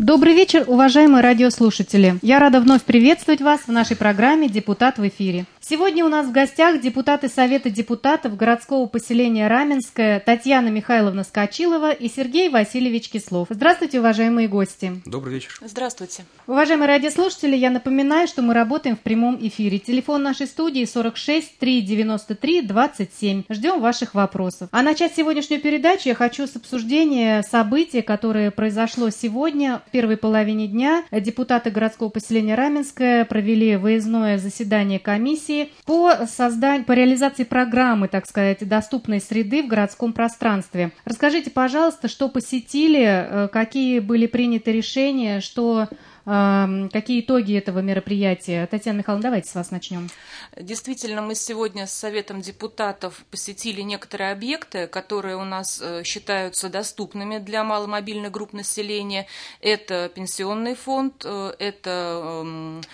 Добрый вечер, уважаемые радиослушатели. Я рада вновь приветствовать вас в нашей программе «Депутат в эфире». Сегодня у нас в гостях депутаты Совета депутатов городского поселения Раменское Татьяна Михайловна Скочилова и Сергей Васильевич Кислов. Здравствуйте, уважаемые гости. Добрый вечер. Здравствуйте. Уважаемые радиослушатели, я напоминаю, что мы работаем в прямом эфире. Телефон нашей студии 46 393 27. Ждем ваших вопросов. А начать сегодняшнюю передачу я хочу с обсуждения события, которое произошло сегодня. В первой половине дня депутаты городского поселения Раменское провели выездное заседание комиссии по реализации программы, так сказать, доступной среды в городском пространстве. Расскажите, пожалуйста, что посетили, какие были приняты решения, какие итоги этого мероприятия? Татьяна Михайловна, давайте с вас начнем. Действительно, мы сегодня с Советом депутатов посетили некоторые объекты, которые у нас считаются доступными для маломобильных групп населения. Это пенсионный фонд, это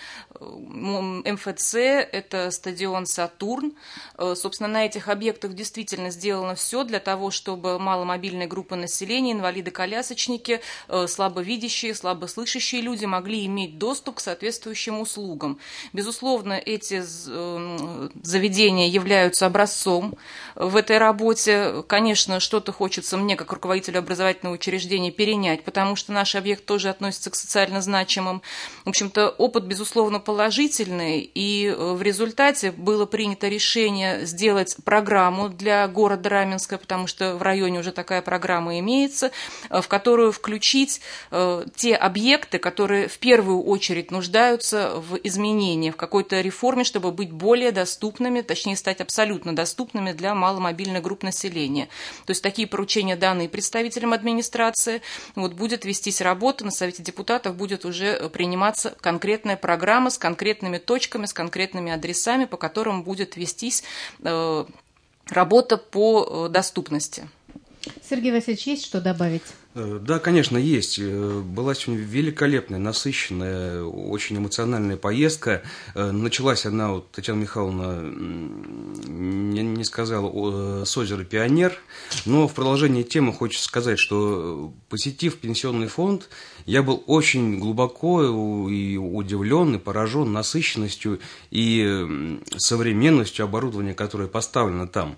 МФЦ, это стадион «Сатурн». Собственно, на этих объектах действительно сделано все для того, чтобы маломобильные группы населения, инвалиды-колясочники, слабовидящие, слабослышащие люди могли иметь доступ к соответствующим услугам. Безусловно, эти заведения являются образцом в этой работе. Конечно, что-то хочется мне, как руководителю образовательного учреждения, перенять, потому что наш объект тоже относится к социально значимым. В общем-то, опыт, безусловно, положительный, и в результате было принято решение сделать программу для города Раменское, потому что в районе уже такая программа имеется, в которую включить те объекты, которые в первую очередь нуждаются в изменении, в какой-то реформе, чтобы быть более доступными, точнее стать абсолютно доступными для маломобильных групп населения. То есть такие поручения, данные представителям администрации, будет вестись работа, на Совете депутатов будет уже приниматься конкретная программа с конкретными точками, с конкретными адресами, по которым будет вестись работа по доступности. Сергей Васильевич, есть что добавить? Да, конечно, есть. Была сегодня великолепная, насыщенная, очень эмоциональная поездка. Началась она, Татьяна Михайловна не сказала, с озера Пионер, но в продолжении темы хочется сказать, что, посетив пенсионный фонд, я был очень глубоко и удивлен, и поражен насыщенностью и современностью оборудования, которое поставлено там.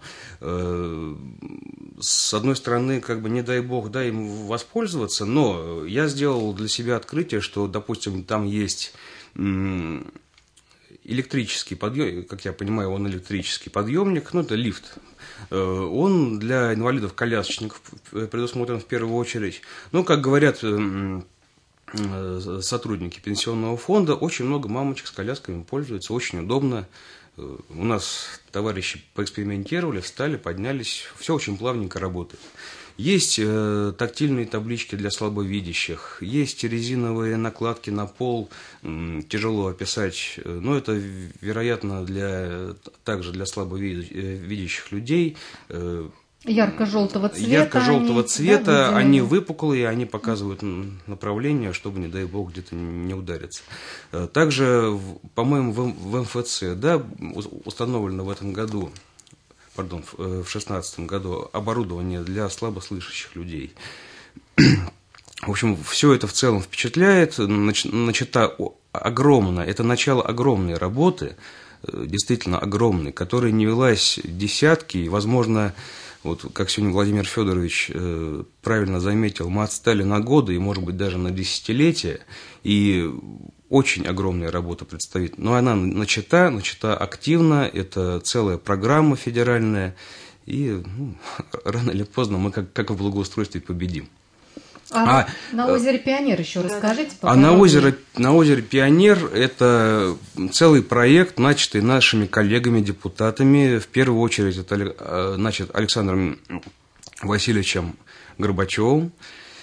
С одной стороны, не дай бог, им воспользоваться, но я сделал для себя открытие, что, допустим, там есть электрический подъемник, как я понимаю, он электрический подъемник, это лифт. Он для инвалидов-колясочников предусмотрен в первую очередь. Как говорят сотрудники пенсионного фонда, очень много мамочек с колясками пользуются, очень удобно. У нас товарищи поэкспериментировали, встали, поднялись, все очень плавненько работает. Есть тактильные таблички для слабовидящих, есть резиновые накладки на пол, тяжело описать, но это, вероятно, также для слабовидящих людей. Ярко-желтого цвета. Ярко-желтого цвета, они выпуклые, они показывают направление, чтобы, не дай бог, где-то не удариться. Также, по-моему, в МФЦ, установлено в этом году, в 2016 году оборудование для слабослышащих людей. В общем, все это в целом впечатляет, начата огромная, это начало огромной работы, действительно огромной, которая не велась десятки, возможно, как сегодня Владимир Федорович правильно заметил, мы отстали на годы и, может быть, даже на десятилетия, и очень огромная работа предстоит. Но она начата активно, это целая программа федеральная, и рано или поздно мы, как в благоустройстве, победим. На озере Пионер еще расскажите. На озере Пионер это целый проект, начатый нашими коллегами-депутатами. В первую очередь это Александром Васильевичем Горбачевым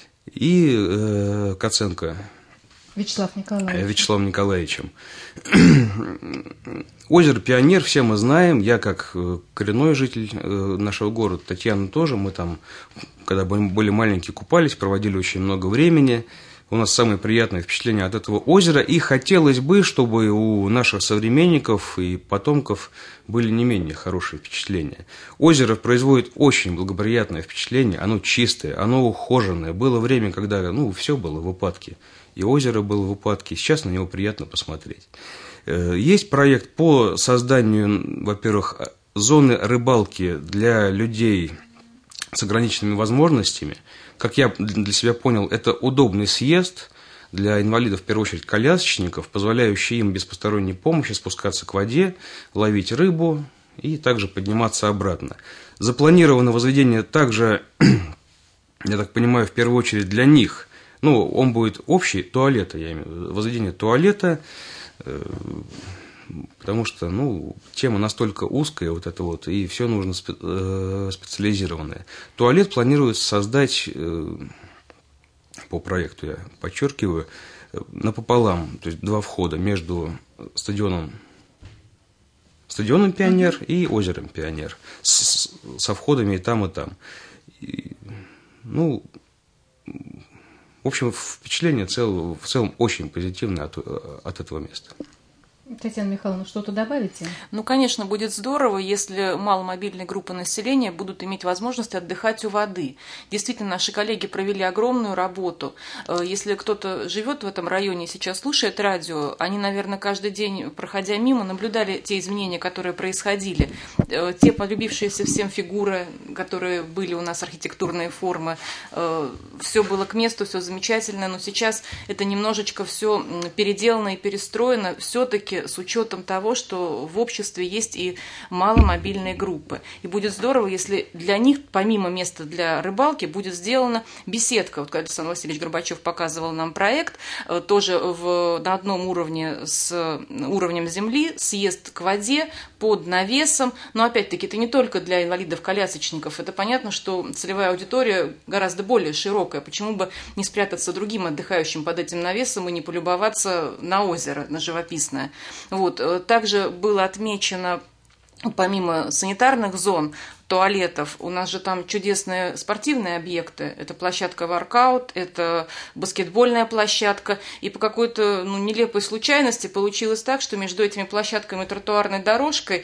и Коценко Вячеславом Николаевичем. Озеро Пионер все мы знаем, я как коренной житель нашего города, Татьяна тоже, мы там, когда были маленькие, купались, проводили очень много времени. У нас самые приятные впечатления от этого озера, и хотелось бы, чтобы у наших современников и потомков были не менее хорошие впечатления. Озеро производит очень благоприятное впечатление, оно чистое, оно ухоженное. Было время, когда все было в упадке, и озеро было в упадке, сейчас на него приятно посмотреть. Есть проект по созданию, во-первых, зоны рыбалки для людей с ограниченными возможностями. Как я для себя понял, это удобный съезд для инвалидов, в первую очередь колясочников, позволяющий им без посторонней помощи спускаться к воде, ловить рыбу и также подниматься обратно. Запланировано возведение также, я так понимаю, в первую очередь для них. Он будет общий, туалета, я имею в виду, возведение туалета, потому что, тема настолько узкая, и все нужно специализированное. Туалет планируется создать, по проекту, я подчеркиваю, напополам, то есть 2 входа между стадионом «Пионер» и озером «Пионер», со входами и там, и там. В общем, впечатление в целом очень позитивное от этого места. Татьяна Михайловна, что-то добавите? Конечно, будет здорово, если маломобильные группы населения будут иметь возможность отдыхать у воды. Действительно, наши коллеги провели огромную работу. Если кто-то живет в этом районе и сейчас слушает радио, они, наверное, каждый день, проходя мимо, наблюдали те изменения, которые происходили. Те полюбившиеся всем фигуры, которые были у нас, архитектурные формы, все было к месту, все замечательно, но сейчас это немножечко все переделано и перестроено, все-таки с учетом того, что в обществе есть и маломобильные группы. И будет здорово, если для них, помимо места для рыбалки, будет сделана беседка. Когда Александр Васильевич Горбачев показывал нам проект, тоже на одном уровне с уровнем земли, съезд к воде под навесом. Но опять-таки это не только для инвалидов-колясочников. Это понятно, что целевая аудитория гораздо более широкая. Почему бы не спрятаться другим отдыхающим под этим навесом и не полюбоваться на озеро, на живописное. Также было отмечено, помимо санитарных зон, туалетов, у нас же там чудесные спортивные объекты. Это площадка воркаут, это баскетбольная площадка. И по какой-то нелепой случайности получилось так, что между этими площадками и тротуарной дорожкой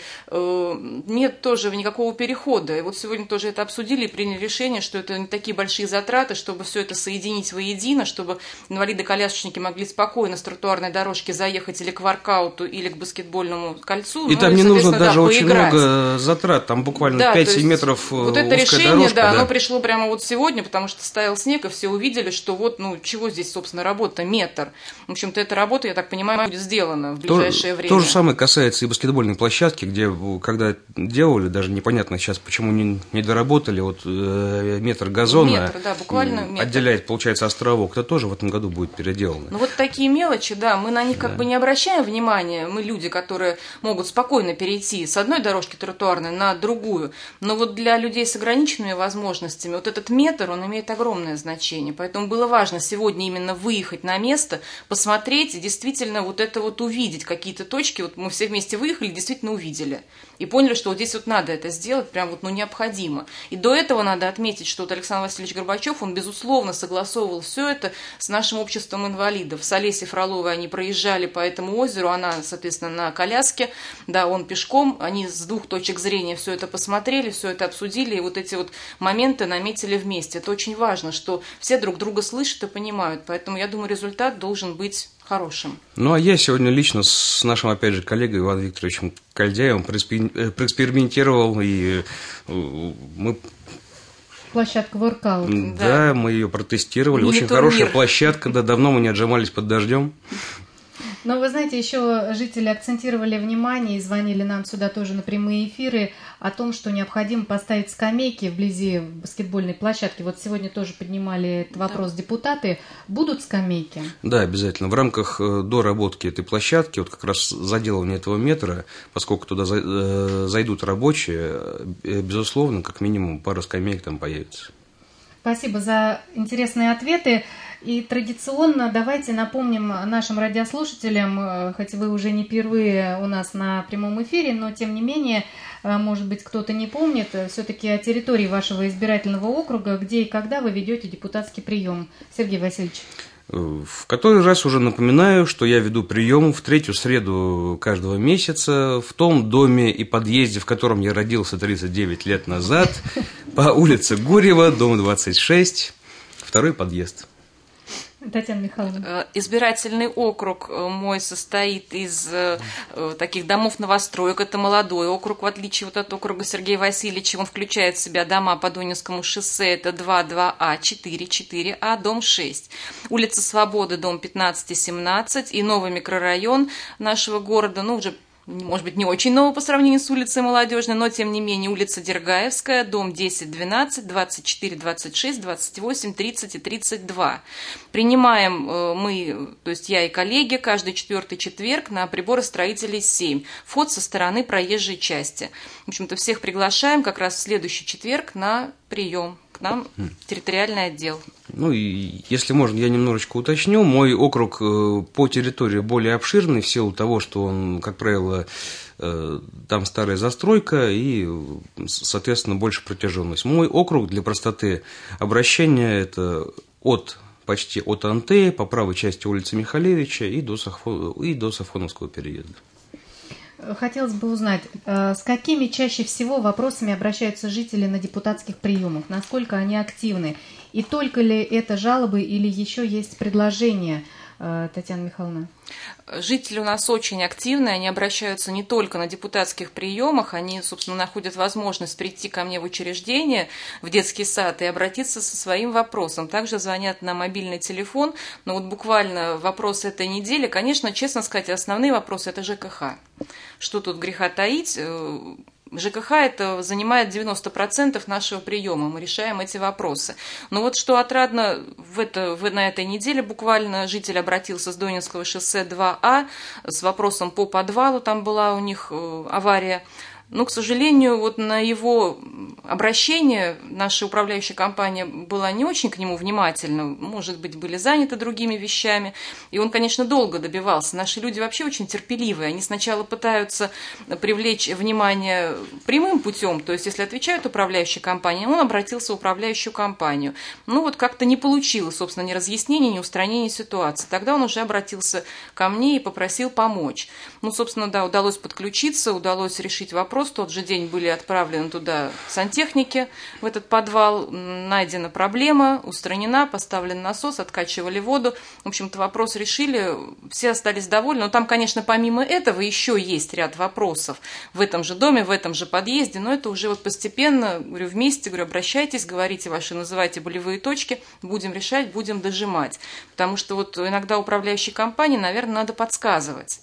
нет тоже никакого перехода. И сегодня тоже это обсудили и приняли решение, что это не такие большие затраты, чтобы все это соединить воедино, чтобы инвалиды-колясочники могли спокойно с тротуарной дорожки заехать или к воркауту, или к баскетбольному кольцу. И там не нужно даже очень много затрат, там буквально 5 метров это решение, дорожка, оно пришло прямо сегодня, потому что стоял снег, и все увидели, что чего здесь, собственно, работа, метр. В общем-то, эта работа, я так понимаю, будет сделана в ближайшее время. То же самое касается и баскетбольной площадки, где, когда делали, даже непонятно сейчас, почему не доработали, метр газона буквально метр. Отделяет, получается, островок, это тоже в этом году будет переделано. Такие мелочи, мы на них как бы не обращаем внимания, мы люди, которые могут спокойно перейти с одной дорожки тротуарной на другую. Но для людей с ограниченными возможностями этот метр, он имеет огромное значение. Поэтому было важно сегодня именно выехать на место, посмотреть и действительно это увидеть. Какие-то точки, мы все вместе выехали, действительно увидели. И поняли, что здесь надо это сделать, прям необходимо. И до этого надо отметить, что Александр Васильевич Горбачев, он, безусловно, согласовывал все это с нашим обществом инвалидов. С Олесей Фроловой они проезжали по этому озеру, она, соответственно, на коляске, он пешком, они с 2 точек зрения все это посмотрели, все это обсудили, и эти моменты наметили вместе. Это очень важно, что все друг друга слышат и понимают. Поэтому, я думаю, результат должен быть хорошим. А я сегодня лично с нашим, опять же, коллегой Иваном Викторовичем Кальдяевым проэкспериментировал, и мы... Площадка воркаут. Да, мы ее протестировали. Очень хорошая площадка, давно мы не отжимались под дождем. Но вы знаете, еще жители акцентировали внимание и звонили нам сюда тоже на прямые эфиры о том, что необходимо поставить скамейки вблизи баскетбольной площадки. Сегодня тоже поднимали этот вопрос депутаты. Будут скамейки? Да, обязательно. В рамках доработки этой площадки, как раз заделывания этого метра, поскольку туда зайдут рабочие, безусловно, как минимум пара скамеек там появится. Спасибо за интересные ответы. И традиционно давайте напомним нашим радиослушателям, хоть вы уже не впервые у нас на прямом эфире, но тем не менее, может быть, кто-то не помнит, все-таки о территории вашего избирательного округа, где и когда вы ведете депутатский прием. Сергей Васильевич. В который раз уже напоминаю, что я веду прием в 3-ю среду каждого месяца в том доме и подъезде, в котором я родился 39 лет назад, по улице Гурьева, дом 26, 2-й подъезд. Татьяна Михайловна. Избирательный округ мой состоит из таких домов новостроек. Это молодой округ, в отличие от округа Сергея Васильевича. Он включает в себя дома по Донецкому шоссе. Это 2А, 4А, дом 6. Улица Свободы, дом 15 и 17. И новый микрорайон нашего города, уже может быть, не очень новый по сравнению с улицей Молодежной, но, тем не менее, улица Дергаевская, дом 10, 12, 24, 26, 28, 30 и 32. Принимаем мы, то есть я и коллеги, каждый 4-й четверг на приборостроителей 7. Вход со стороны проезжей части. В общем-то, всех приглашаем как раз в следующий четверг на прием к нам в территориальный отдел. И если можно, я немножечко уточню. Мой округ по территории более обширный, в силу того, что он, как правило, там старая застройка и, соответственно, больше протяженность. Мой округ, для простоты обращения, это почти от Антеи, по правой части улицы Михалевича и до Сафоновского переезда. Хотелось бы узнать, с какими чаще всего вопросами обращаются жители на депутатских приемах? Насколько они активны? И только ли это жалобы или еще есть предложения, Татьяна Михайловна? Жители у нас очень активные, они обращаются не только на депутатских приемах, они, собственно, находят возможность прийти ко мне в учреждение, в детский сад и обратиться со своим вопросом. Также звонят на мобильный телефон, но буквально вопрос этой недели, конечно, честно сказать, основные вопросы – это ЖКХ. Что тут греха таить? ЖКХ это занимает 90% нашего приема, мы решаем эти вопросы. Но что отрадно, на этой неделе буквально житель обратился с Донецкого шоссе 2А с вопросом по подвалу, там была у них авария. Но, к сожалению, на его обращение наша управляющая компания была не очень к нему внимательна, может быть, были заняты другими вещами, и он, конечно, долго добивался. Наши люди вообще очень терпеливые, они сначала пытаются привлечь внимание прямым путем, то есть, если отвечают управляющей компании, он обратился в управляющую компанию. Как-то не получилось, собственно, ни разъяснения, ни устранения ситуации. Тогда он уже обратился ко мне и попросил помочь. Собственно, да, удалось подключиться, удалось решить вопрос. В тот же день были отправлены туда сантехники в этот подвал, найдена проблема, устранена, поставлен насос, откачивали воду. В общем-то, вопрос решили, все остались довольны. Но там, конечно, помимо этого еще есть ряд вопросов в этом же доме, в этом же подъезде, но это уже постепенно, говорю, вместе, обращайтесь, говорите ваши, называйте болевые точки, будем решать, будем дожимать. Потому что иногда управляющей компании, наверное, надо подсказывать.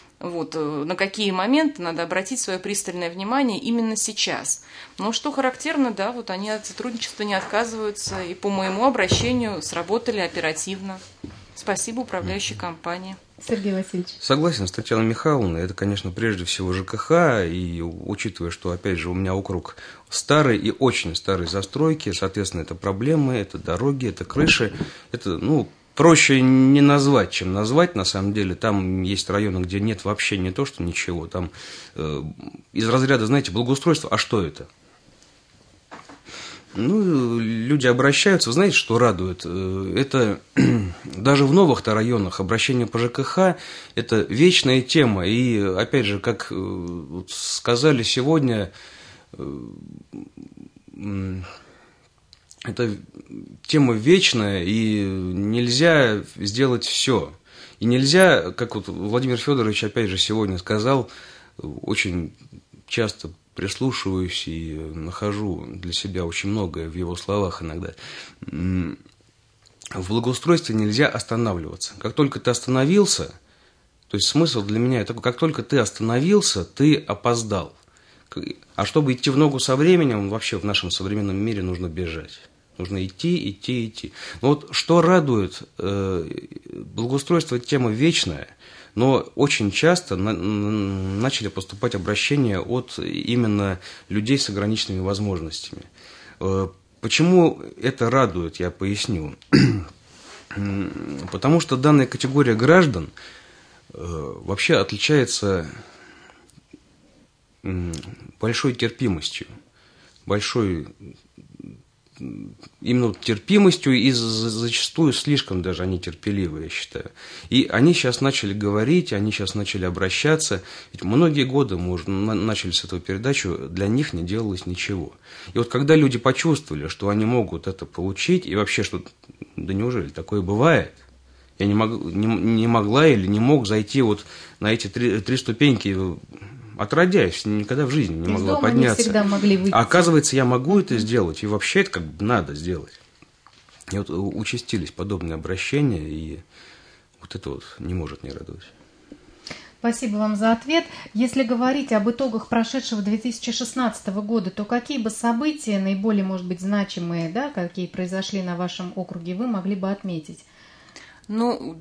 На какие моменты надо обратить свое пристальное внимание именно сейчас. Но что характерно, да, они от сотрудничества не отказываются, и по моему обращению сработали оперативно. Спасибо управляющей компании. Сергей Васильевич. Согласен с Татьяной Михайловной, это, конечно, прежде всего ЖКХ, и учитывая, что, опять же, у меня округ старый и очень старой застройки, соответственно, это проблемы, это дороги, это крыши, это, проще не назвать, чем назвать, на самом деле. Там есть районы, где нет вообще не то, что ничего. Там из разряда, знаете, благоустройства, а что это? Люди обращаются, знаете, что радует? Это даже в новых-то районах обращение по ЖКХ – это вечная тема. И, опять же, как сказали сегодня, это тема вечная, и нельзя сделать все. И нельзя, как Владимир Федорович опять же сегодня сказал, очень часто прислушиваюсь и нахожу для себя очень многое в его словах иногда. В благоустройстве нельзя останавливаться. Как только ты остановился, то есть смысл для меня такой, как только ты остановился, ты опоздал. А чтобы идти в ногу со временем, вообще в нашем современном мире нужно бежать. Нужно идти. Но что радует, благоустройство тема вечная, но очень часто начали поступать обращения от именно людей с ограниченными возможностями. Почему это радует, я поясню. Потому что данная категория граждан вообще отличается большой терпимостью, большой именно терпимостью и зачастую слишком даже они терпеливы, я считаю. И они сейчас начали говорить, они сейчас начали обращаться. Ведь многие годы мы уже начали с этого передачу, для них не делалось ничего. И вот когда люди почувствовали, что они могут это получить, и вообще, что, да неужели такое бывает? Я не могла или не мог зайти вот на эти три ступеньки, отродясь, никогда в жизни не могла подняться. Не всегда могли выйти. А оказывается, я могу это сделать, и вообще это как бы надо сделать. И вот участились подобные обращения, и вот это вот не может не радовать. Спасибо вам за ответ. Если говорить об итогах прошедшего 2016 года, то какие бы события, наиболее, может быть, значимые, да, какие произошли на вашем округе, вы могли бы отметить? Ну,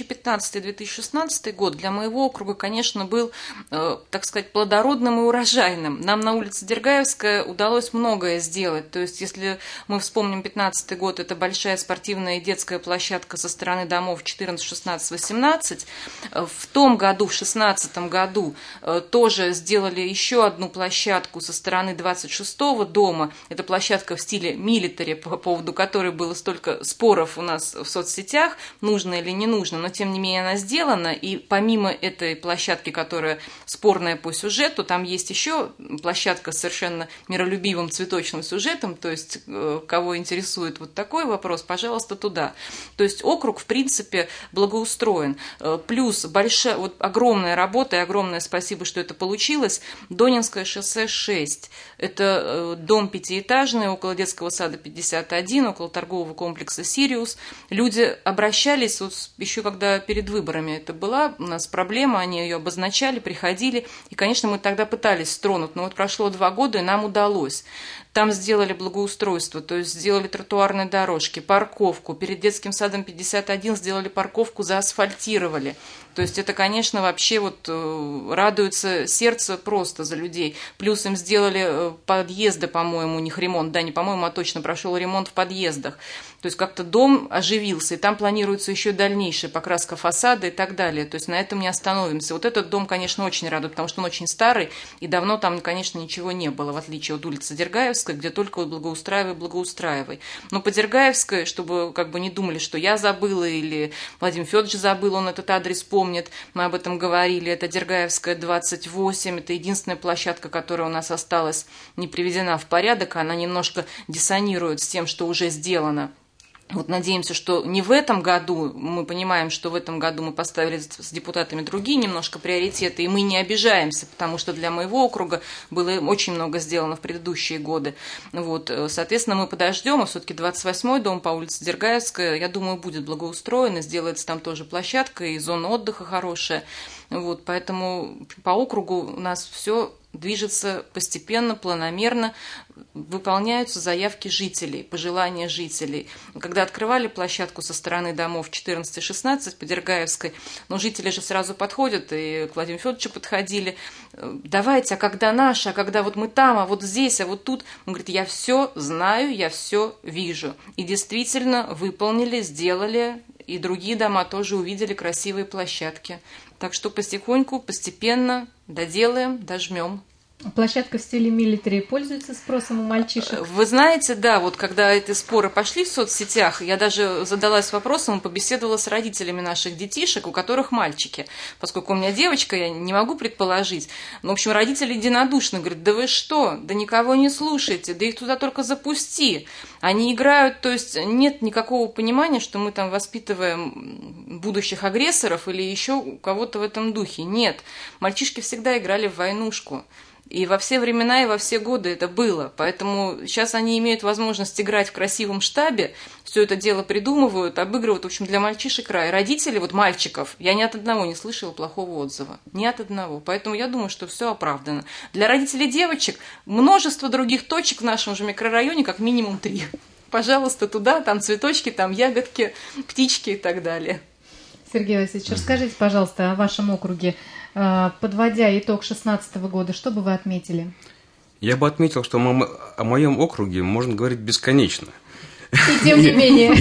2015-2016 год для моего округа, конечно, был, так сказать, плодородным и урожайным. Нам на улице Дергаевская удалось многое сделать. То есть, если мы вспомним 2015 год, это большая спортивная и детская площадка со стороны домов 14, 16, 18. В том году, в 2016 году, тоже сделали еще одну площадку со стороны 26-го дома. Это площадка в стиле милитари, по поводу которой было столько споров у нас в соцсетях, нужно или не нужно, но тем не менее она сделана, и помимо этой площадки, которая спорная по сюжету, там есть еще площадка с совершенно миролюбивым цветочным сюжетом, то есть кого интересует вот такой вопрос, пожалуйста, туда. То есть округ, в принципе, благоустроен. Плюс большая, вот огромная работа, и огромное спасибо, что это получилось, Донинское шоссе 6. Это дом пятиэтажный, около детского сада 51, около торгового комплекса «Сириус». Люди обращались, вот еще когда перед выборами это была у нас проблема, они ее обозначали, приходили, и, конечно, мы тогда пытались стронуть, но вот прошло 2 года, и нам удалось. Там сделали благоустройство, то есть сделали тротуарные дорожки, парковку, перед детским садом 51 сделали парковку, заасфальтировали. То есть это, конечно, вообще вот радуется сердце просто за людей. Плюс им сделали подъезды, по-моему, у них ремонт, да, не по-моему, а точно прошел ремонт в подъездах. То есть как-то дом оживился, и там планируется еще дальнейшая покраска фасада и так далее. То есть на этом не остановимся. Вот этот дом, конечно, очень радует, потому что он очень старый, и давно там, конечно, ничего не было, в отличие от улицы Дергаевской, где только вот благоустраивай. Но по Дергаевской, чтобы как бы не думали, что я забыла или Владимир Федорович забыл, он этот адрес помнит, мы об этом говорили, это Дергаевская 28, это единственная площадка, которая у нас осталась не приведена в порядок, она немножко диссонирует с тем, что уже сделано. Вот надеемся, что не в этом году, мы понимаем, что в этом году мы поставили с депутатами другие немножко приоритеты, и мы не обижаемся, потому что для моего округа было очень много сделано в предыдущие годы. Вот, соответственно, мы подождем, а все-таки 28-й дом по улице Дергаевская, я думаю, будет благоустроен, и сделается там тоже площадка, и зона отдыха хорошая. Вот, поэтому по округу у нас все движется постепенно, планомерно, выполняются заявки жителей, пожелания жителей. Когда открывали площадку со стороны домов 14 и 16 по Дергаевской, но жители же сразу подходят, и к Владимиру Федоровичу подходили, давайте, а когда наш, а когда вот мы там, а вот здесь, а вот тут. Он говорит, я все знаю, я все вижу. И действительно выполнили, сделали, и другие дома тоже увидели красивые площадки. Так что потихоньку, постепенно доделаем, дожмем. Площадка в стиле милитари пользуется спросом у мальчишек? Вы знаете, да, вот когда эти споры пошли в соцсетях, я даже задалась вопросом и побеседовала с родителями наших детишек, у которых мальчики. Поскольку у меня девочка, я не могу предположить. Но, в общем, родители единодушно говорят, да вы что, да никого не слушайте, да их туда только запусти. Они играют, то есть нет никакого понимания, что мы там воспитываем будущих агрессоров или еще кого-то в этом духе. Нет, мальчишки всегда играли в войнушку. И во все времена и во все годы это было. Поэтому сейчас они имеют возможность играть в красивом штабе, все это дело придумывают, обыгрывают. В общем, для мальчишек рай. Родители, вот мальчиков, я ни от одного не слышала плохого отзыва. Ни от одного. Поэтому я думаю, что все оправдано. Для родителей девочек множество других точек в нашем же микрорайоне, как минимум 3. Пожалуйста, туда, там цветочки, там ягодки, птички и так далее. Сергей Васильевич, расскажите, пожалуйста, о вашем округе. Подводя итог 2016 года, что бы вы отметили? Я бы отметил, что о моем округе можно говорить бесконечно. И тем не менее,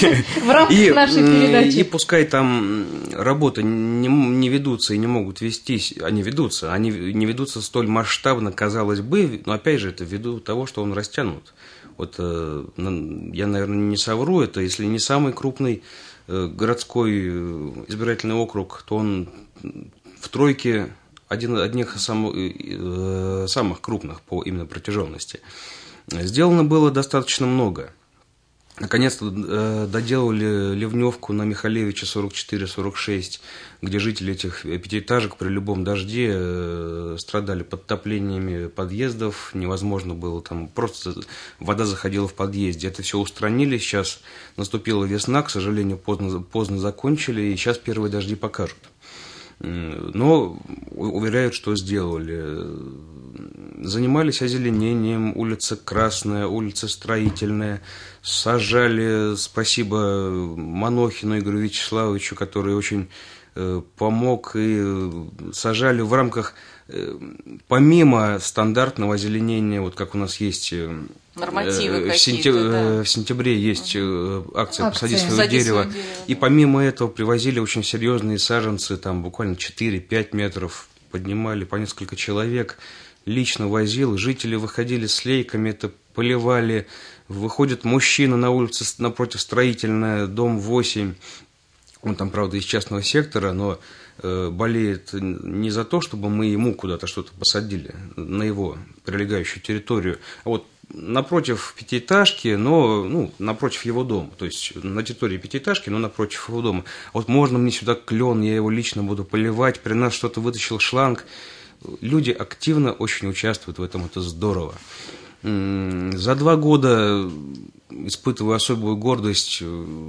в рамках нашей передачи. И пускай там работы не ведутся и не могут вестись, они не ведутся столь масштабно, казалось бы, но опять же это ввиду того, что он растянут. Вот я, наверное, не совру, это если не самый крупный городской избирательный округ, то он в тройке одних из самых крупных по именно протяженности. Сделано было достаточно много. Наконец-то доделали ливневку на Михалевича 44-46, где жители этих пятиэтажек при любом дожде страдали подтоплениями подъездов, невозможно было, там просто вода заходила в подъезде. Это все устранили, сейчас наступила весна, к сожалению, поздно закончили, и сейчас первые дожди покажут. Но уверяют, что сделали. Занимались озеленением, улица Красная, улица Строительная, сажали, спасибо Манохину Игорю Вячеславовичу, который очень помог, и сажали в рамках, помимо стандартного озеленения, вот как у нас есть нормативы в сентябре есть акция «Посади свое дерево», и помимо этого привозили очень серьезные саженцы, там буквально 4-5 метров поднимали по несколько человек, лично возил, жители выходили с лейками, это поливали, выходит мужчина на улицу напротив Строительная, дом 8, он там, правда, из частного сектора, но болеет не за то, чтобы мы ему куда-то что-то посадили на его прилегающую территорию, а вот напротив пятиэтажки, но напротив его дома, то есть на территории пятиэтажки, но напротив его дома. Вот можно мне сюда клен, я его лично буду поливать, при нас что-то вытащил шланг. Люди активно очень участвуют в этом, это здорово. За 2 года испытываю особую гордость.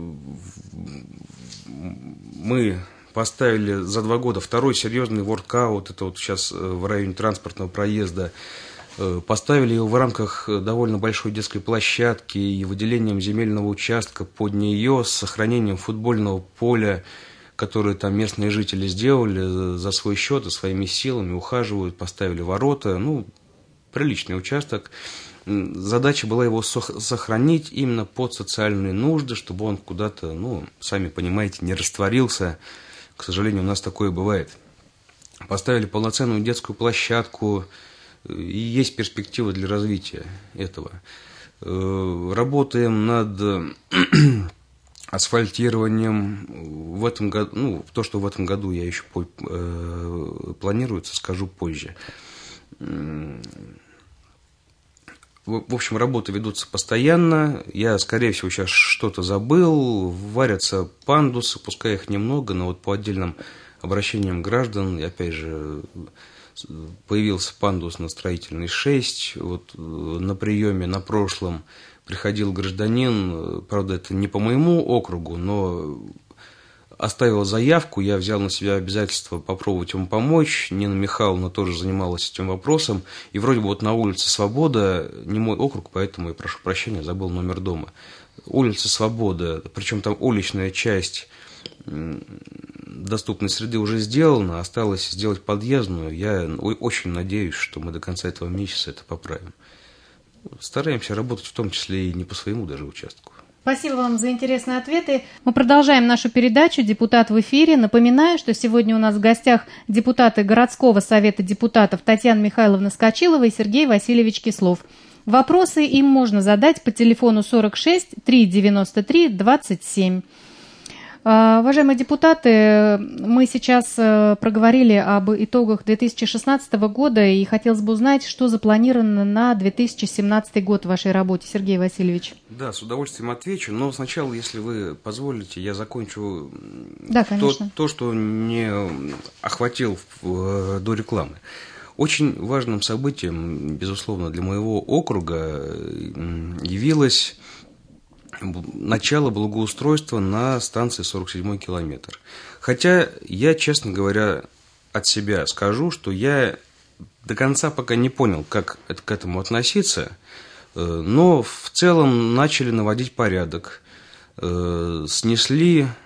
Мы поставили за 2 года второй серьезный воркаут, это вот сейчас в районе транспортного проезда. Поставили его в рамках довольно большой детской площадки и выделением земельного участка под нее с сохранением футбольного поля, которые там местные жители сделали за свой счет и своими силами, ухаживают, поставили ворота, приличный участок. Задача была его сохранить именно под социальные нужды, чтобы он куда-то, сами понимаете, не растворился. К сожалению, у нас такое бывает. Поставили полноценную детскую площадку, и есть перспектива для развития этого. Работаем над асфальтированием. В этом году, то, что в этом году я еще планируется, скажу позже. В общем, работы ведутся постоянно. Я, скорее всего, сейчас что-то забыл. Варятся пандусы, пускай их немного, но вот по отдельным обращениям граждан, и опять же, появился пандус на Строительной 6. Вот на приеме на прошлом приходил гражданин, правда, это не по моему округу, но оставил заявку, я взял на себя обязательство попробовать ему помочь. Нина Михайловна тоже занималась этим вопросом. И вроде бы вот на улице Свобода, не мой округ, поэтому я прошу прощения, забыл номер дома. Улица Свобода, причем там уличная часть доступной среды уже сделана, осталось сделать подъездную. Я очень надеюсь, что мы до конца этого месяца это поправим. Стараемся работать в том числе и не по своему даже участку. Спасибо вам за интересные ответы. Мы продолжаем нашу передачу «Депутат в эфире». Напоминаю, что сегодня у нас в гостях депутаты городского совета депутатов Татьяна Михайловна Скочилова и Сергей Васильевич Кислов. Вопросы им можно задать по телефону 46 393 27. Уважаемые депутаты, мы сейчас проговорили об итогах 2016 года, и хотелось бы узнать, что запланировано на 2017 год в вашей работе, Сергей Васильевич. Да, с удовольствием отвечу, но сначала, если вы позволите, я закончу то, что не охватил до рекламы. Очень важным событием, безусловно, для моего округа явилось начало благоустройства на станции 47-й километр. Хотя я, честно говоря, от себя скажу, что я до конца пока не понял, как к этому относиться, но в целом начали наводить порядок. Снесли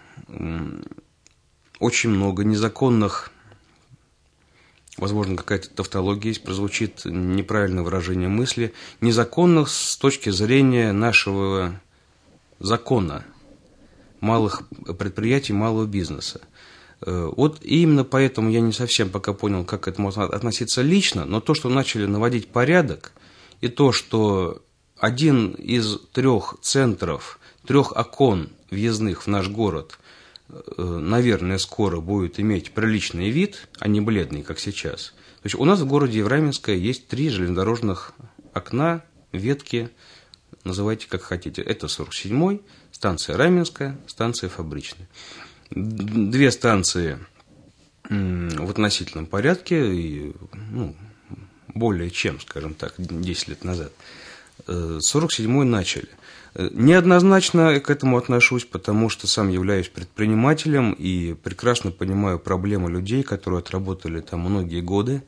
очень много незаконных, возможно, какая-то тавтология здесь прозвучит, неправильное выражение мысли, незаконных с точки зрения нашего закона малых предприятий, малого бизнеса. Вот именно поэтому я не совсем пока понял, как к этому относиться лично, но то, что начали наводить порядок, и то, что один из 3 центров, 3 окон въездных в наш город, наверное, скоро будет иметь приличный вид, а не бледный, как сейчас. То есть у нас в городе Раменское есть 3 железнодорожных окна, ветки, называйте как хотите. Это 47-й, станция Раменская, станция Фабричная. 2 станции в относительном порядке, и, более чем, скажем так, 10 лет назад. 47-й начали. Неоднозначно к этому отношусь, потому что сам являюсь предпринимателем и прекрасно понимаю проблемы людей, которые отработали там многие годы.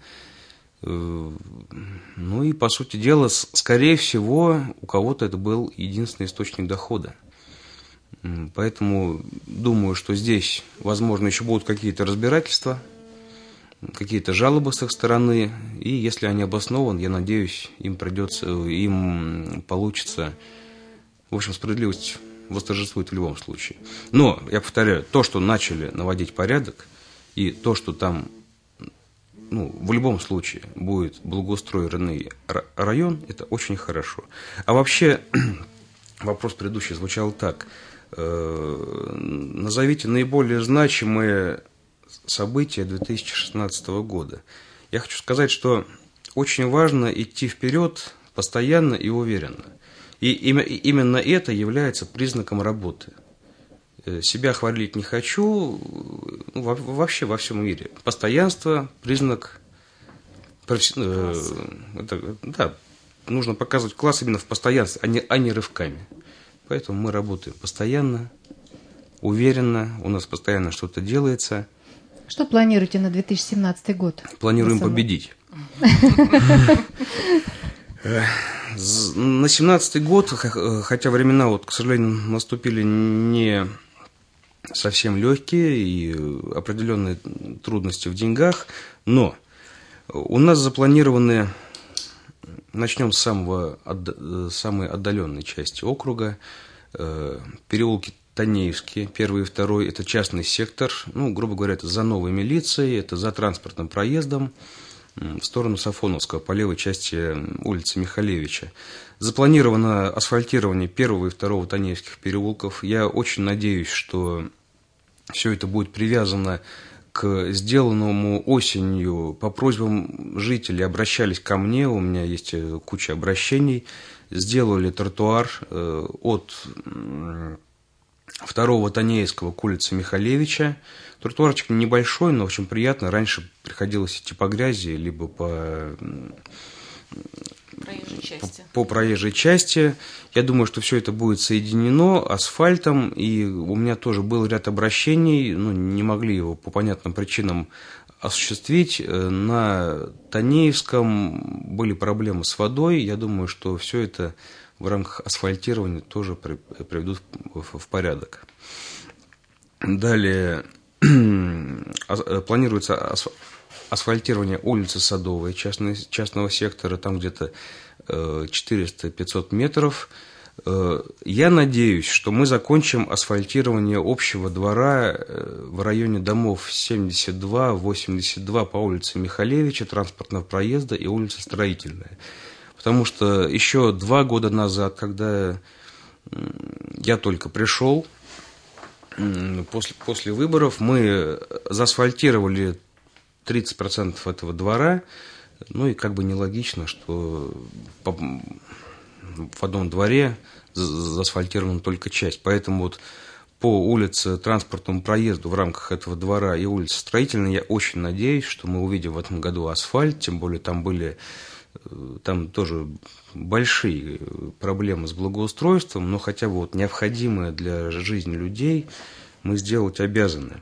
Ну и, по сути дела, скорее всего, у кого-то это был единственный источник дохода. Поэтому думаю, что здесь, возможно, еще будут какие-то разбирательства, какие-то жалобы с их стороны. И если они обоснованы, я надеюсь, им получится. В общем, справедливость восторжествует в любом случае. Но, я повторяю, то, что начали наводить порядок, и то, что там, в любом случае будет благоустроенный район, это очень хорошо. А вообще, вопрос предыдущий звучал так. Назовите наиболее значимые события 2016 года. Я хочу сказать, что очень важно идти вперед постоянно и уверенно. И именно это является признаком работы. Себя хвалить не хочу, вообще во всем мире. Постоянство – признак нужно показывать класс именно в постоянстве, а не рывками. Поэтому мы работаем постоянно, уверенно, у нас постоянно что-то делается. Что планируете на 2017 год? Планируем победить. На 2017 год, хотя времена, к сожалению, наступили не совсем легкие и определенные трудности в деньгах, но у нас запланированы, начнем с самой отдаленной части округа, переулки Танеевские, 1 и 2, это частный сектор, грубо говоря, это за новой милицией, это за транспортным проездом, в сторону Сафоновского, по левой части улицы Михалевича. Запланировано асфальтирование 1 и 2 Танеевских переулков. Я очень надеюсь, что все это будет привязано к сделанному осенью. По просьбам жителей обращались ко мне, у меня есть куча обращений. Сделали тротуар от 2 Танеевского к улице Михалевича. Тротуарчик небольшой, но очень приятно. Раньше приходилось идти по грязи, либо по проезжей части. Я думаю, что все это будет соединено асфальтом. И у меня тоже был ряд обращений, не могли его по понятным причинам осуществить. На Танеевском были проблемы с водой. Я думаю, что все это в рамках асфальтирования тоже приведут в порядок. Далее планируется асфальтирование улицы Садовой, частного сектора, там где-то 400-500 метров. Я надеюсь, что мы закончим асфальтирование общего двора в районе домов 72-82 по улице Михалевича, транспортного проезда и улица Строительная. Потому что еще 2 года назад, когда я только пришел, после выборов, мы заасфальтировали 30% этого двора. И нелогично, что в одном дворе заасфальтирована только часть. Поэтому по улице транспортному проезду в рамках этого двора и улицы Строительной я очень надеюсь, что мы увидим в этом году асфальт. Тем более там тоже большие проблемы с благоустройством, но хотя бы необходимое для жизни людей мы сделать обязаны.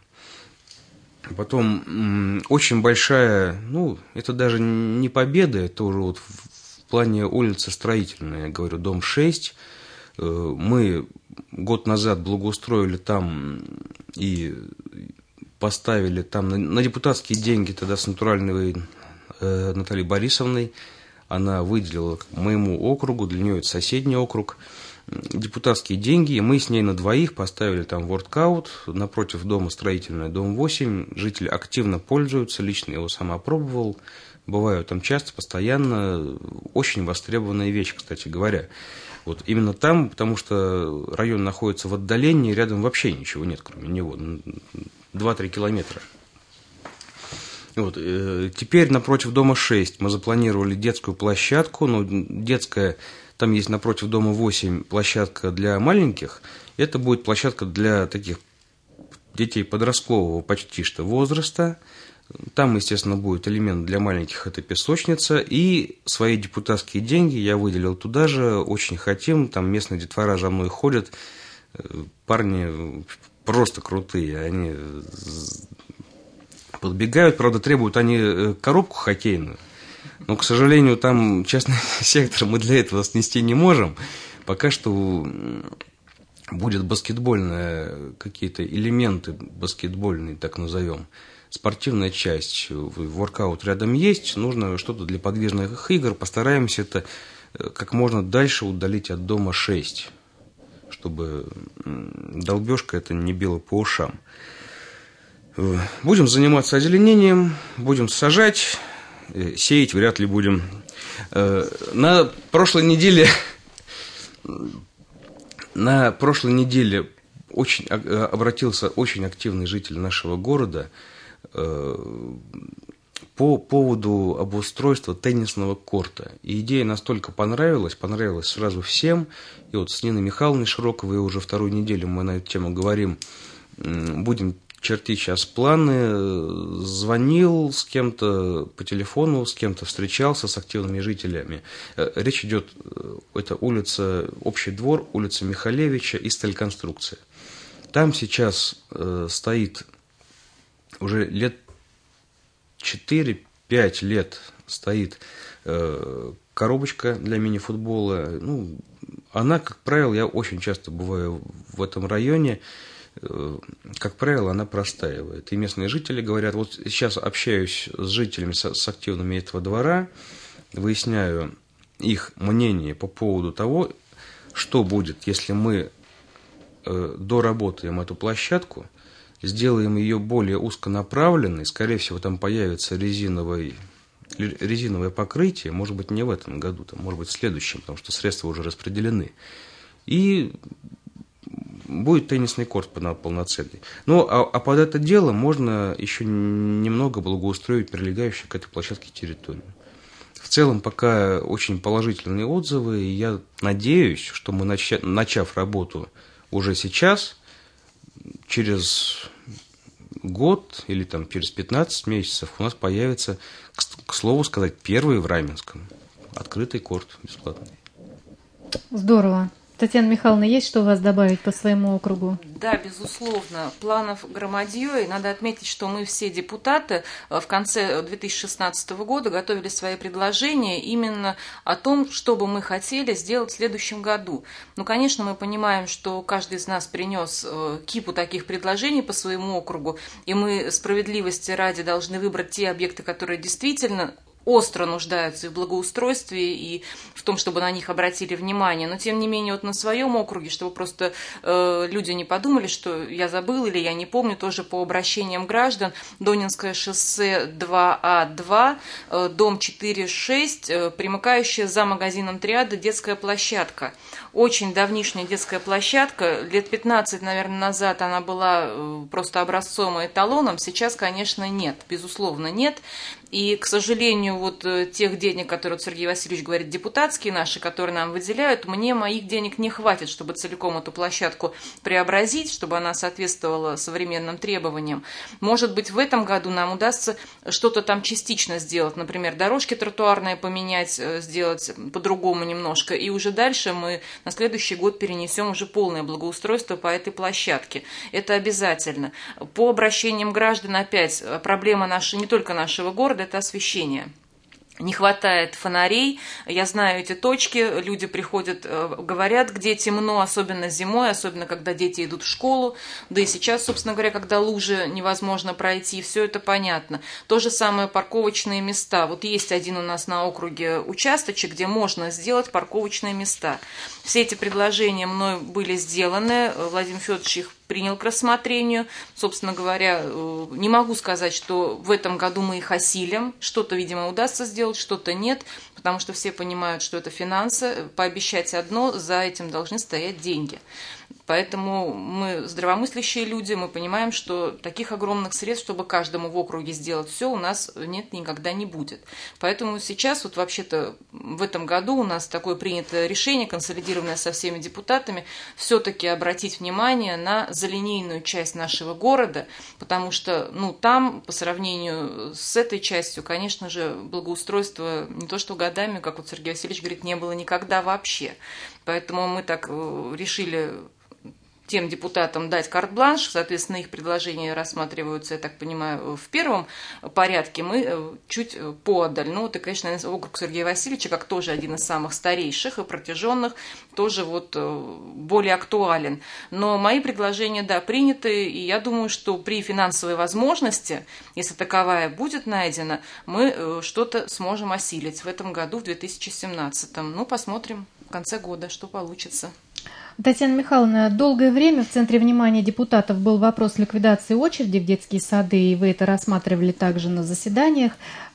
Потом очень большая, это даже не победа, это уже в плане улицы Строительной, я говорю, дом 6. Мы год назад благоустроили там и поставили там на депутатские деньги тогда с натуральной Натальей Борисовной. Она выделила моему округу, для нее это соседний округ, депутатские деньги, и мы с ней на двоих поставили там воркаут напротив дома Строительная, дом 8. Жители активно пользуются, лично его сам опробовал. бываю там часто, постоянно, очень востребованная вещь, кстати говоря. Вот именно там, потому что район находится в отдалении, рядом вообще ничего нет, кроме него, 2-3 километра. Вот, теперь напротив дома 6 мы запланировали детскую площадку, но детская, там есть напротив дома 8 площадка для маленьких, это будет площадка для таких детей подросткового почти что возраста. Там, естественно, будет элемент для маленьких, это песочница, и свои депутатские деньги я выделил туда же, очень хотим, там местные детвора за мной ходят, парни просто крутые, они подбегают, правда, требуют они коробку хоккейную, но, к сожалению, там частный сектор мы для этого снести не можем, пока что будет баскетбольные какие-то элементы, баскетбольные, так назовем, спортивная часть, воркаут рядом есть, нужно что-то для подвижных игр, постараемся это как можно дальше удалить от дома 6, чтобы долбежка это не била по ушам. Будем заниматься озеленением, будем сажать, сеять вряд ли будем. На прошлой неделе очень обратился очень активный житель нашего города по поводу обустройства теннисного корта. И идея настолько понравилась сразу всем. И вот с Ниной Михайловной Широковой уже вторую неделю мы на эту тему говорим. Будем чертить сейчас планы. Звонил с кем-то по телефону, с кем-то встречался, с активными жителями. Речь идет, это улица, Общий двор, улица Михалевича и Стальконструкция. Там сейчас стоит уже лет 4-5 лет стоит коробочка для мини-футбола. Ну, она, как правило, я очень часто бываю в этом районе, как правило, она простаивает. И местные жители говорят, вот сейчас общаюсь с жителями, с активными этого двора, выясняю их мнение по поводу того, что будет, если мы доработаем эту площадку, сделаем ее более узконаправленной, скорее всего, там появится резиновое покрытие, может быть, не в этом году, там, может быть, в следующем, потому что средства уже распределены. И будет теннисный корт полноценный. Ну, а под это дело можно еще немного благоустроить прилегающую к этой площадке территорию. В целом, пока очень положительные отзывы, и я надеюсь, что мы, начав работу уже сейчас, через год или там через 15 месяцев у нас появится, к слову сказать, первый в Раменском открытый корт бесплатный. Здорово. Татьяна Михайловна, есть что у вас добавить по своему округу? Да, безусловно. Планов громадье. И надо отметить, что мы все депутаты в конце 2016 года готовили свои предложения именно о том, что бы мы хотели сделать в следующем году. Ну, конечно, мы понимаем, что каждый из нас принес кипу таких предложений по своему округу, и мы справедливости ради должны выбрать те объекты, которые действительно остро нуждаются и в благоустройстве, и в том, чтобы на них обратили внимание. Но, тем не менее, вот на своем округе, чтобы просто люди не подумали, что я забыл или я не помню, тоже по обращениям граждан, Донинское шоссе 2А2, дом 4-6, примыкающая за магазином Триада детская площадка. Очень давнишняя детская площадка. Лет 15, наверное, назад она была просто образцом и эталоном. Сейчас, конечно, нет. Безусловно, нет. И, к сожалению, вот тех денег, которые Сергей Васильевич говорит, депутатские наши, которые нам выделяют, мне моих денег не хватит, чтобы целиком эту площадку преобразить, чтобы она соответствовала современным требованиям. Может быть, в этом году нам удастся что-то там частично сделать, например, дорожки тротуарные поменять, сделать по-другому немножко, и уже дальше мы на следующий год перенесем уже полное благоустройство по этой площадке. Это обязательно. По обращениям граждан опять проблема наша, не только нашего города, это освещение. Не хватает фонарей, я знаю эти точки, люди приходят, говорят, где темно, особенно зимой, особенно когда дети идут в школу, да и сейчас, собственно говоря, когда лужи невозможно пройти, все это понятно. То же самое парковочные места. Вот есть один у нас на округе участочек, где можно сделать парковочные места. Все эти предложения мной были сделаны, Владимир Федорович их принял к рассмотрению. Собственно говоря, не могу сказать, что в этом году мы их осилим. Что-то, видимо, удастся сделать, что-то нет, потому что все понимают, что это финансы. Пообещать одно, за этим должны стоять деньги. Поэтому мы здравомыслящие люди, мы понимаем, что таких огромных средств, чтобы каждому в округе сделать все, у нас нет, никогда не будет. Поэтому сейчас, вот вообще-то в этом году у нас такое принято решение, консолидированное со всеми депутатами, все-таки обратить внимание на залинейную часть нашего города, потому что там, по сравнению с этой частью, конечно же, благоустройство не то что годами, как вот Сергей Васильевич говорит, не было никогда вообще. Поэтому мы так решили тем депутатам дать карт-бланш, соответственно, их предложения рассматриваются, я так понимаю, в первом порядке, мы чуть поодаль. И, конечно, округ Сергея Васильевича, как тоже один из самых старейших и протяженных, тоже вот более актуален. Но мои предложения, да, приняты, и я думаю, что при финансовой возможности, если таковая будет найдена, мы что-то сможем осилить в этом году, в 2017. Посмотрим в конце года, что получится. Татьяна Михайловна, долгое время в центре внимания депутатов был вопрос ликвидации очереди в детские сады, и вы это рассматривали также на заседаниях.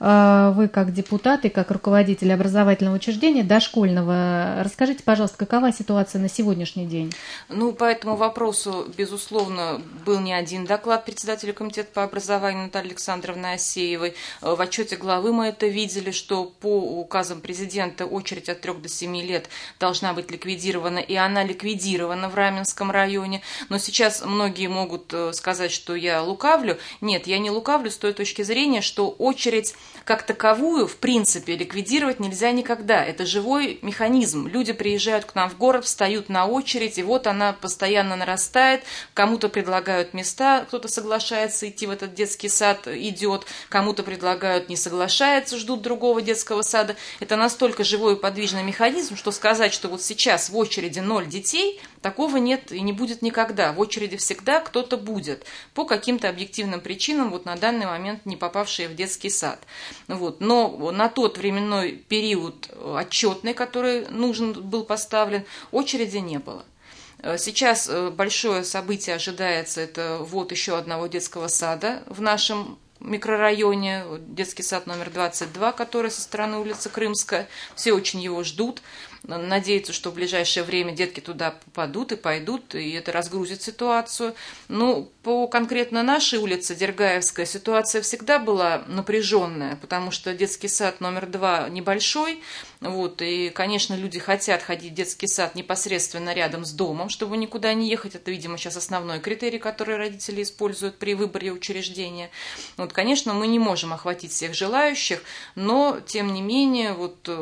Вы, как депутат и как руководитель образовательного учреждения дошкольного, расскажите, пожалуйста, какова ситуация на сегодняшний день? По этому вопросу, безусловно, был не один доклад председателя комитета по образованию Натальи Александровны Асеевой. В отчете главы мы это видели, что по указам президента очередь от 3 до 7 лет должна быть ликвидирована, и она ликвидирована в Раменском районе. Но сейчас многие могут сказать, что я лукавлю. Нет, я не лукавлю с той точки зрения, что очередь как таковую, в принципе, ликвидировать нельзя никогда. Это живой механизм. Люди приезжают к нам в город, встают на очередь, и вот она постоянно нарастает. Кому-то предлагают места, кто-то соглашается идти в этот детский сад, идет. Кому-то предлагают, не соглашается, ждут другого детского сада. Это настолько живой и подвижный механизм, что сказать, что вот сейчас в очереди 0 детей, такого нет и не будет никогда. В очереди всегда кто-то будет по каким-то объективным причинам, вот на данный момент не попавшие в детский сад. Но на тот временной период отчетный, который нужен был поставлен, очереди не было. Сейчас большое событие ожидается, это вот еще одного детского сада в нашем микрорайоне, детский сад номер 22, который со стороны улицы Крымская. Все очень его ждут. Надеются, что в ближайшее время детки туда попадут и пойдут, и это разгрузит ситуацию. По конкретно нашей улице, Дергаевская, ситуация всегда была напряженная, потому что детский сад номер 2 небольшой, и, конечно, люди хотят ходить в детский сад непосредственно рядом с домом, чтобы никуда не ехать. Это, видимо, сейчас основной критерий, который родители используют при выборе учреждения. Конечно, мы не можем охватить всех желающих, но, тем не менее,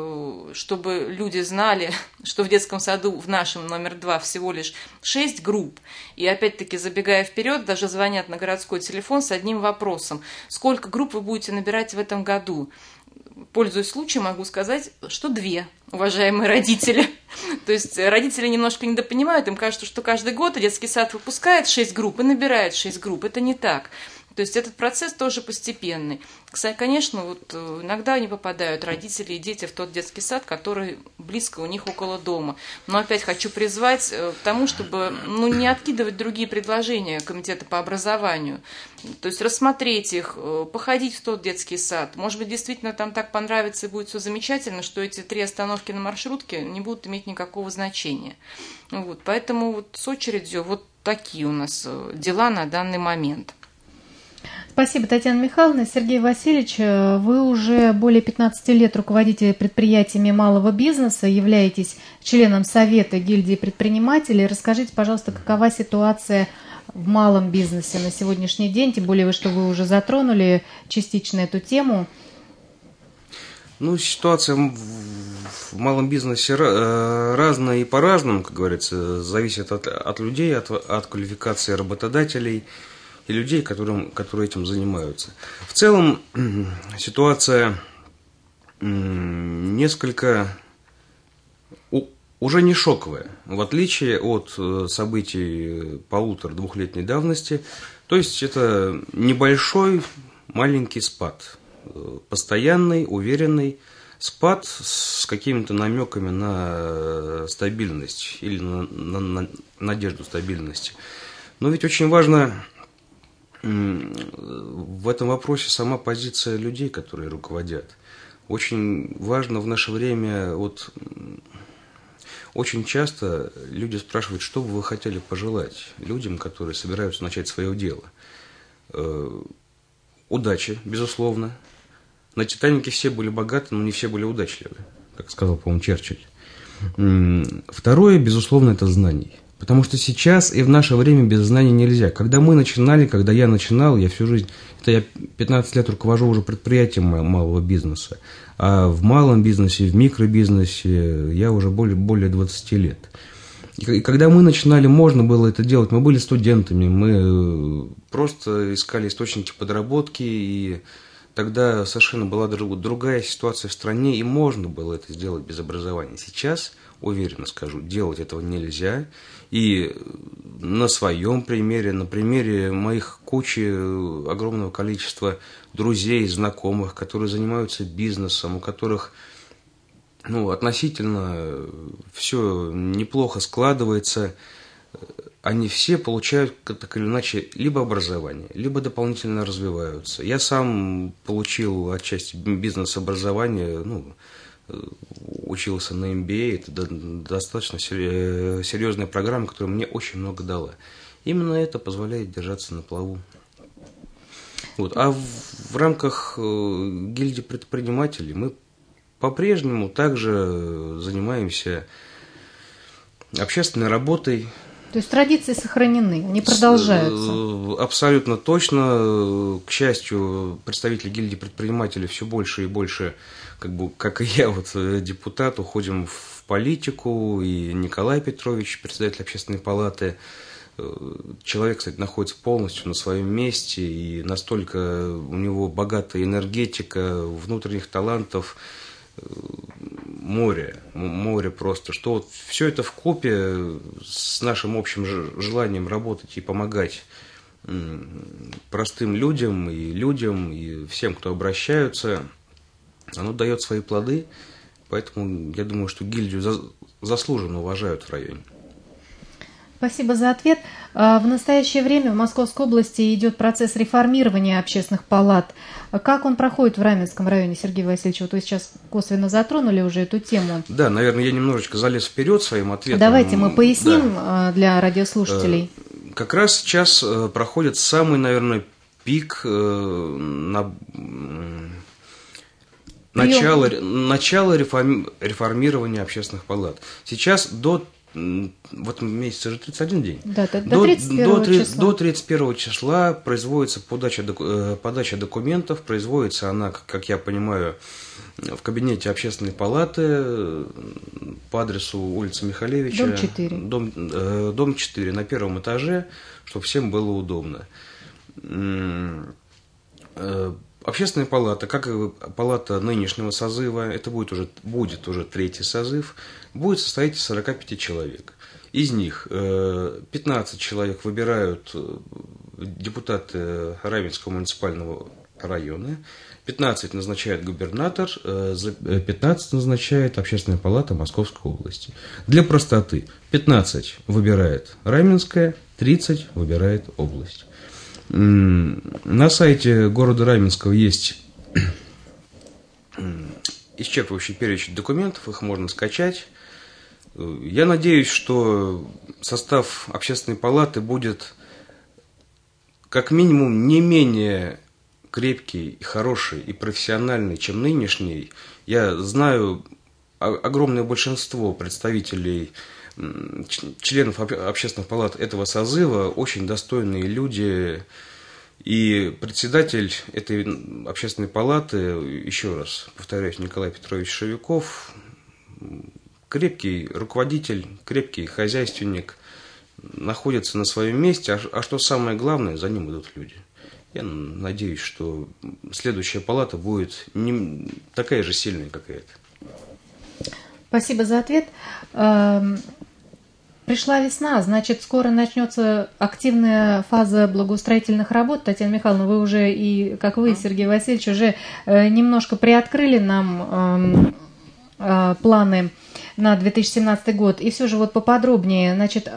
чтобы люди знали, что в детском саду в нашем номер 2 всего лишь 6 групп. И опять-таки, забегая вперед, даже звонят на городской телефон с одним вопросом. Сколько групп вы будете набирать в этом году? Пользуясь случаем, могу сказать, что 2, уважаемые родители. То есть родители немножко недопонимают, им кажется, что каждый год детский сад выпускает 6 групп и набирает 6 групп. Это не так. То есть этот процесс тоже постепенный. Кстати, конечно, иногда не попадают родители и дети в тот детский сад, который близко у них около дома. Но опять хочу призвать к тому, чтобы не откидывать другие предложения комитета по образованию. То есть рассмотреть их, походить в тот детский сад. Может быть, действительно там так понравится и будет все замечательно, что эти 3 остановки на маршрутке не будут иметь никакого значения. Поэтому с очередью такие у нас дела на данный момент. Спасибо, Татьяна Михайловна. Сергей Васильевич, вы уже более 15 лет руководите предприятиями малого бизнеса, являетесь членом Совета гильдии предпринимателей. Расскажите, пожалуйста, какова ситуация в малом бизнесе на сегодняшний день, тем более, что вы уже затронули частично эту тему. Ситуация в малом бизнесе разная и по-разному, как говорится, зависит от людей, от квалификации работодателей и людей, которые этим занимаются. В целом ситуация несколько уже не шоковая, в отличие от событий 1,5-2-летней давности. То есть это небольшой, маленький спад, постоянный, уверенный спад с какими-то намеками на стабильность или на надежду стабильности. Но ведь очень важно в этом вопросе сама позиция людей, которые руководят. Очень важно в наше время, вот очень часто люди спрашивают, что бы вы хотели пожелать людям, которые собираются начать свое дело. Удачи, безусловно. На «Титанике» все были богаты, но не все были удачливы, как сказал, по-моему, Черчилль. Второе, безусловно, это знаний. Потому что сейчас и в наше время без знаний нельзя. Когда мы начинали, когда я начинал, я всю жизнь, это я 15 лет руковожу уже предприятием малого бизнеса, а в малом бизнесе, в микробизнесе я уже более 20 лет. И когда мы начинали, можно было это делать, мы были студентами, мы просто искали источники подработки, и тогда совершенно была другая ситуация в стране, и можно было это сделать без образования. Сейчас, уверенно скажу, делать этого нельзя. И на своем примере, на примере моих кучи, огромного количества друзей, знакомых, которые занимаются бизнесом, у которых относительно все неплохо складывается, они все получают так или иначе либо образование, либо дополнительно развиваются. Я сам получил отчасти бизнес-образование, учился на MBA, это достаточно серьезная программа, которая мне очень много дала. Именно это позволяет держаться на плаву. А в рамках гильдии предпринимателей мы по-прежнему также занимаемся общественной работой. То есть традиции сохранены, они продолжаются? Абсолютно точно. К счастью, представители гильдии предпринимателей все больше и больше, как и я, депутат, уходим в политику. И Николай Петрович, председатель общественной палаты, человек, кстати, находится полностью на своем месте, и настолько у него богатая энергетика, внутренних талантов, море просто, что все это вкупе с нашим общим желанием работать и помогать простым людям и всем, кто обращаются, оно дает свои плоды, поэтому я думаю, что гильдию заслуженно уважают в районе. Спасибо за ответ. В настоящее время в Московской области идет процесс реформирования общественных палат. Как он проходит в Раменском районе, Сергей Васильевич? Вы сейчас косвенно затронули уже эту тему. Да, наверное, я немножечко залез вперед своим ответом. Давайте мы поясним для радиослушателей. Как раз сейчас проходит самый, наверное, пик начала реформирования общественных палат. Сейчас в этом месяце же 31 день. Да, до 31 числа производится подача документов, производится она, как я понимаю, в кабинете общественной палаты по адресу улица Михалевича, дом 4 на первом этаже, чтобы всем было удобно. Общественная палата, как и палата нынешнего созыва, это будет уже третий созыв, будет состоять из 45 человек. Из них 15 человек выбирают депутаты Раменского муниципального района, 15 назначает губернатор, 15 назначает Общественная палата Московской области. Для простоты 15 выбирает Раменская, 30 выбирает область. На сайте города Раменского есть исчерпывающий перечень документов, их можно скачать. Я надеюсь, что состав общественной палаты будет как минимум не менее крепкий, и хороший и профессиональный, чем нынешний. Я знаю огромное большинство представителей, членов общественных палат этого созыва, очень достойные люди, и председатель этой общественной палаты, еще раз повторяюсь, Николай Петрович Шевиков, крепкий руководитель, крепкий хозяйственник, находится на своем месте, а что самое главное, за ним идут люди. Я надеюсь, что следующая палата будет не такая же сильная, как и эта. Спасибо за ответ. Пришла весна, значит, скоро начнется активная фаза благоустроительных работ. Татьяна Михайловна, вы уже, и как вы, Сергей Васильевич, уже немножко приоткрыли нам планы на 2017 год. И все же вот поподробнее, значит,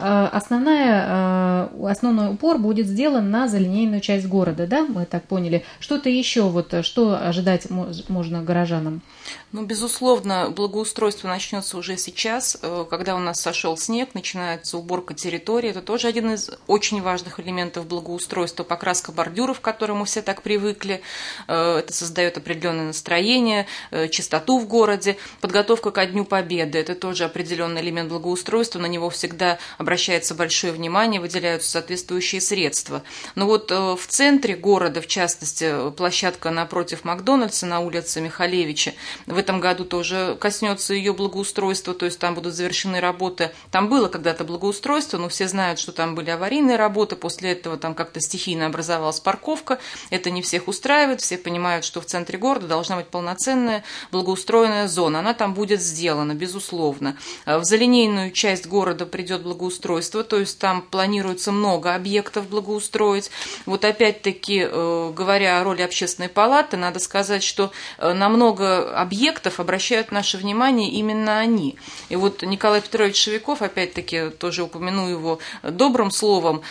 основной упор будет сделан на залинейную часть города, да, мы так поняли. Что-то еще, вот, что ожидать можно горожанам? Ну, безусловно, благоустройство начнется уже сейчас, когда у нас сошел снег, начинается уборка территории. Это тоже один из очень важных элементов благоустройства. Покраска бордюров, к которому все так привыкли. Это создает определенное настроение, чистоту в городе. Подготовка ко Дню Победы. Это тоже определенный элемент благоустройства. На него всегда обращается большое внимание, выделяются соответствующие средства. Но вот в центре города, в частности, площадка напротив Макдональдса на улице Михалевича, в этом году тоже коснется ее благоустройства, то есть там будут завершены работы. Там было когда-то благоустройство, но все знают, что там были аварийные работы, после этого там как-то стихийно образовалась парковка. Это не всех устраивает, все понимают, что в центре города должна быть полноценная благоустроенная зона. Она там будет сделана, безусловно. В залинейную часть города придет благоустройство, то есть там планируется много объектов благоустроить. Вот опять-таки, говоря о роли общественной палаты, надо сказать, что на много объектов обращают наше внимание именно они. И вот Николай Петрович Шевиков, опять-таки, тоже упомяну его добрым словом,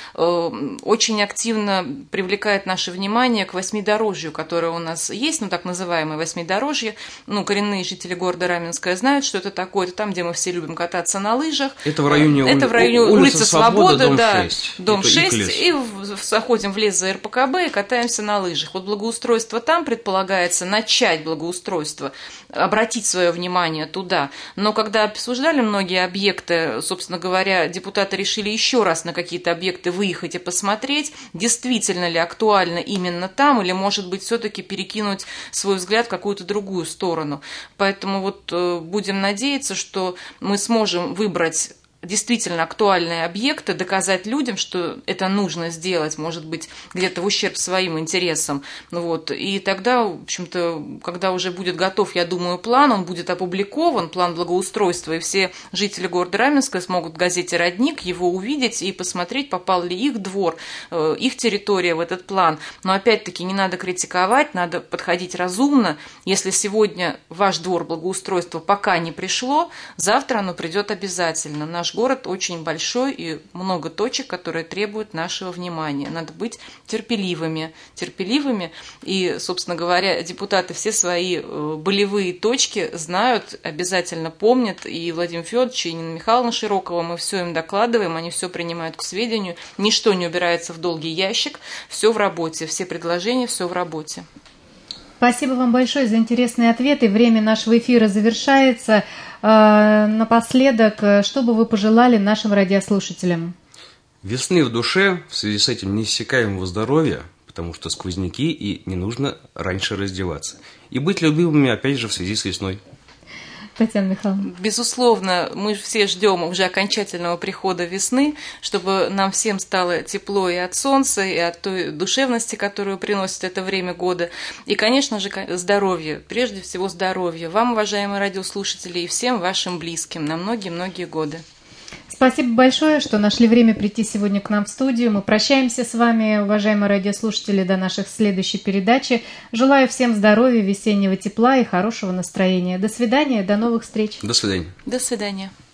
очень активно привлекает наше внимание к восьмидорожью, которое у нас есть, ну, так называемое восьмидорожье. Ну, коренные жители города Раменское знают, что это такое. Это там, где мы все любим кататься на лыжах. Это в районе улицы Свободы, дом да, 6. дом 6, и заходим в лес за РПКБ и катаемся на лыжах. Вот благоустройство там предполагается, начать благоустройство, обратить свое внимание туда. Но когда обсуждали многие объекты, собственно говоря, депутаты решили еще раз на какие-то объекты выехать и посмотреть, действительно ли актуально именно там, или, может быть, все-таки перекинуть свой взгляд в какую-то другую сторону. Поэтому вот будем надеяться, что мы сможем выбрать действительно актуальные объекты, доказать людям, что это нужно сделать, может быть, где-то в ущерб своим интересам. Вот. И тогда, в общем-то, когда уже будет готов, я думаю, план, он будет опубликован, план благоустройства, и все жители города Раменска смогут в газете «Родник» его увидеть и посмотреть, попал ли их двор, их территория в этот план. Но опять-таки не надо критиковать, надо подходить разумно. Если сегодня ваш двор благоустройства пока не пришло, завтра оно придет обязательно. Наш город очень большой и много точек, которые требуют нашего внимания. Надо быть терпеливыми. И, собственно говоря, депутаты все свои болевые точки знают, обязательно помнят. И Владимир Федорович, и Нина Михайловна Широкова, мы все им докладываем, они все принимают к сведению. Ничто не убирается в долгий ящик. Все в работе, все предложения, все в работе. Спасибо вам большое за интересные ответы. Время нашего эфира завершается. Напоследок, что бы вы пожелали нашим радиослушателям? Весны в душе, в связи с этим неиссякаемого здоровья, потому что сквозняки, и не нужно раньше раздеваться. И быть любимыми, опять же, в связи с весной. Татьяна Михайловна. Безусловно, мы все ждем уже окончательного прихода весны, чтобы нам всем стало тепло и от солнца, и от той душевности, которую приносит это время года. И, конечно же, здоровье, прежде всего здоровье. Вам, уважаемые радиослушатели, и всем вашим близким на многие-многие годы. Спасибо большое, что нашли время прийти сегодня к нам в студию. Мы прощаемся с вами, уважаемые радиослушатели, до наших следующей передачи. Желаю всем здоровья, весеннего тепла и хорошего настроения. До свидания, до новых встреч. До свидания. До свидания.